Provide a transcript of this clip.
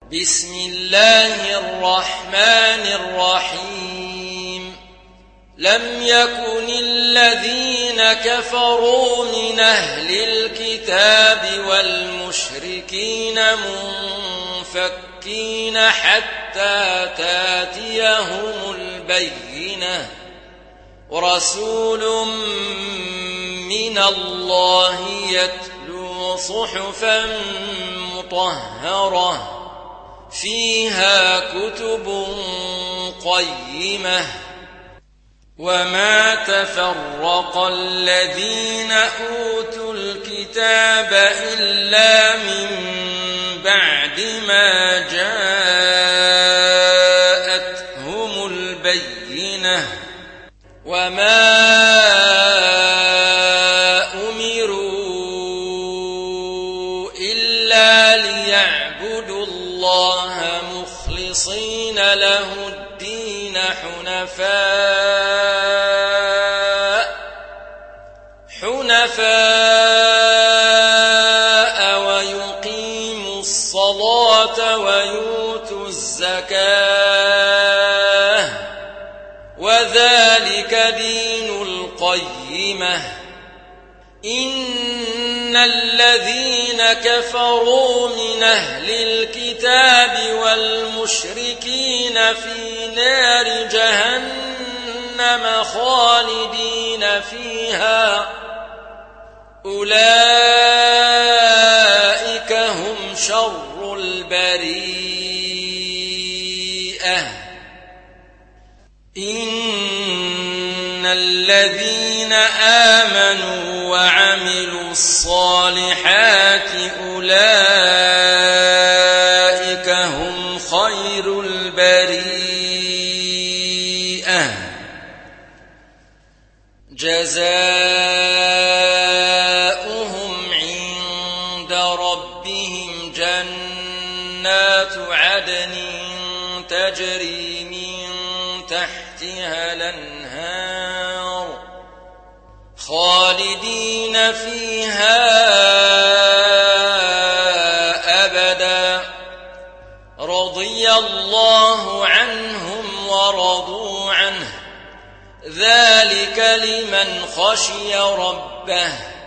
بسم الله الرحمن الرحيم لم يكن الذين كفروا من أهل الكتاب والمشركين منفكين حتى تاتيهم البينة ورسول من الله يتلو صحفا مطهرة فيها كتب قيمة وما تفرق الذين أوتوا الكتاب إلا من بعد ما جاءتهم البينة وما أمروا إلا ليعبدوا الله مخلصين له الدين حنفاء ويقيموا الصلاة ويؤتوا الزكاة وذلك دين القيمة إن الذين كفروا من أهل الكتاب والمشركين في نار جهنم خالدين فيها أولئك هم شر البريئة إن الذين آمنوا وعملوا الصالحات أولئك هم خير البريئة جزاؤهم عند ربهم جنات عدن تجري من تحتها الأنهار خالدين فيها أبدا رضي الله عنهم ورضوا عنه ذلك لمن خشي ربه